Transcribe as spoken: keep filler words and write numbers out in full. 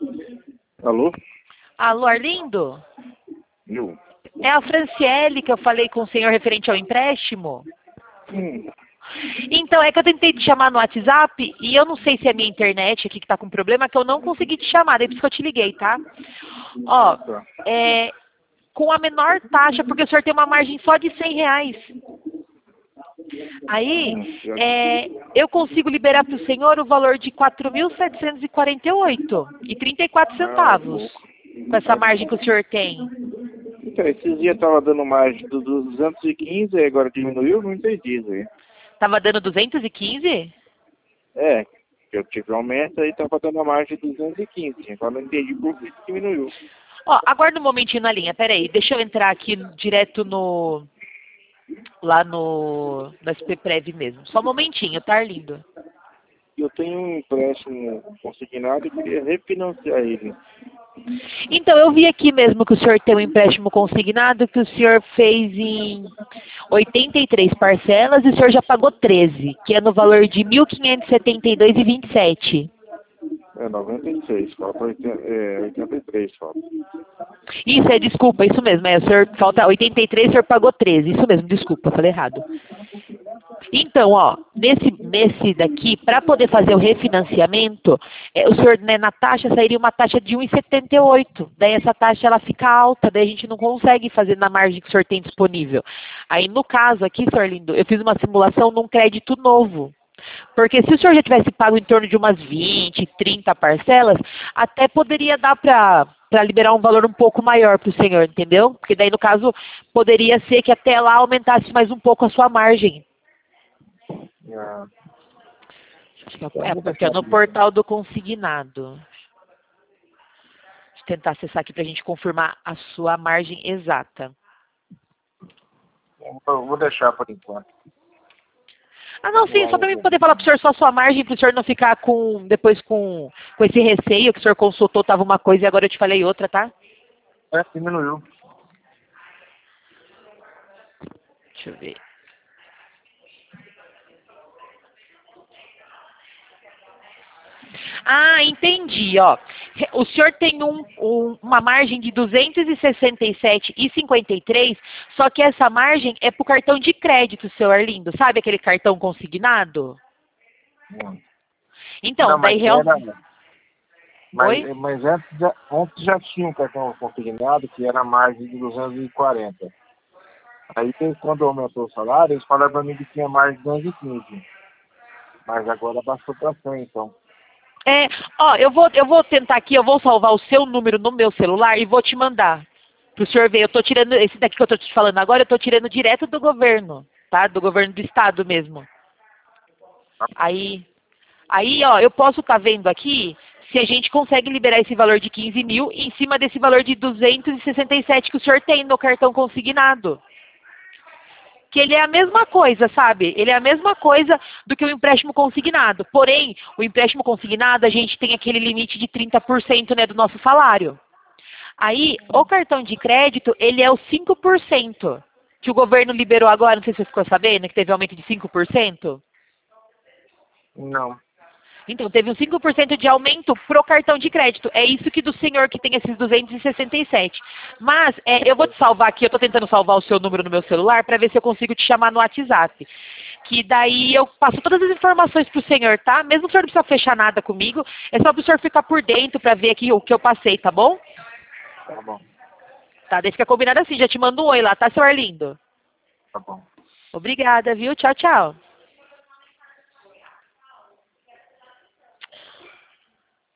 Alô? Alô, Arlindo? Eu? É a Franciele que eu falei com o senhor referente ao empréstimo? Hum. Então, é que eu tentei te chamar no WhatsApp e eu não sei se é a minha internet aqui que tá com problema, que eu não consegui te chamar, daí por isso que eu te liguei, tá? Ó, Tá. é, com a menor taxa, porque o senhor tem uma margem só de cem reais. Aí, Hum, já. é, eu consigo liberar para o senhor o valor de quatro mil setecentos e quarenta e oito e trinta e quatro Ah, é centavos, pouco. com essa É margem que o pouco. senhor tem. Então, esses dias tava dando mais do duzentos e quinze, aí agora diminuiu, não entendi isso aí. Tava dando duzentos e quinze? É, que eu tive aumento, aí tava dando a margem de duzentos e quinze. Agora não entendi por que diminuiu. Ó, aguarda um momentinho na linha, peraí, deixa eu entrar aqui direto no... lá no... no S P Prev mesmo. Só um momentinho, tá, Arlindo? Eu tenho um empréstimo consignado e queria refinanciar ele. Então, eu vi aqui mesmo que o senhor tem um empréstimo consignado que o senhor fez em oitenta e três parcelas e o senhor já pagou treze, que é no valor de mil quinhentos e setenta e dois reais e vinte e sete centavos. É noventa e seis, falta oitenta, é, oitenta e três, falta. Isso, é, desculpa, isso mesmo, é, o senhor, falta oitenta e três, o senhor pagou treze, isso mesmo, desculpa, falei errado. Então, ó, nesse, nesse daqui, para poder fazer o refinanciamento, é, o senhor, né, na taxa sairia uma taxa de um vírgula setenta e oito. Daí essa taxa ela fica alta, daí a gente não consegue fazer na margem que o senhor tem disponível. Aí no caso aqui, senhor Lindo, eu fiz uma simulação num crédito novo. Porque se o senhor já tivesse pago em torno de umas vinte, trinta parcelas, até poderia dar para para liberar um valor um pouco maior para o senhor, entendeu? Porque daí, no caso, poderia ser que até lá aumentasse mais um pouco a sua margem. Ah, Acho que é, então é, vou porque é deixar no por enquanto. portal do consignado. Deixa eu tentar acessar aqui para a gente confirmar a sua margem exata. Eu vou deixar por enquanto. Ah, não, sim, só para mim poder falar para o senhor só a sua margem, para o senhor não ficar com, depois com, com esse receio que o senhor consultou, estava uma coisa e agora eu te falei outra, tá? É, diminuiu. Deixa eu ver. Ah, entendi, ó. O senhor tem um, um- uma margem de duzentos e sessenta e sete reais e cinquenta e três, só que essa margem é para o cartão de crédito, seu Arlindo. Sabe aquele cartão consignado? Hum. Então, Não, daí mas era. realmente... Oi? Mas, mas antes, já, antes já tinha um cartão consignado que era a margem de duzentos e quarenta. Aí quando aumentou o salário, eles falaram para mim que tinha margem de duzentos e quinze. Mas agora baixou para cem, então. É, ó, eu vou, eu vou tentar aqui, eu vou salvar o seu número no meu celular e vou te mandar pro senhor ver. Eu tô tirando, esse daqui que eu tô te falando agora, eu tô tirando direto do governo, tá? Do governo do estado mesmo. Aí, aí, ó, eu posso estar vendo aqui se a gente consegue liberar esse valor de quinze mil em cima desse valor de duzentos e sessenta e sete que o senhor tem no cartão consignado. Que ele é a mesma coisa, sabe? Ele é a mesma coisa do que o empréstimo consignado. Porém, o empréstimo consignado, a gente tem aquele limite de trinta por cento, né, do nosso salário. Aí, o cartão de crédito, ele é o cinco por cento que o governo liberou agora, não sei se você ficou sabendo, que teve aumento de cinco por cento. Não. Então, teve um cinco por cento de aumento pro cartão de crédito. É isso que do senhor que tem esses duzentos e sessenta e sete. Mas, é, eu vou te salvar aqui, eu estou tentando salvar o seu número no meu celular para ver se eu consigo te chamar no WhatsApp. Que daí eu passo todas as informações pro senhor, tá? Mesmo o senhor não precisa fechar nada comigo, é só pro senhor ficar por dentro para ver aqui o que eu passei, tá bom? Tá bom. Tá, daí fica combinado assim, já te mando um oi lá, tá, seu Arlindo? Tá bom. Obrigada, viu? Tchau, tchau.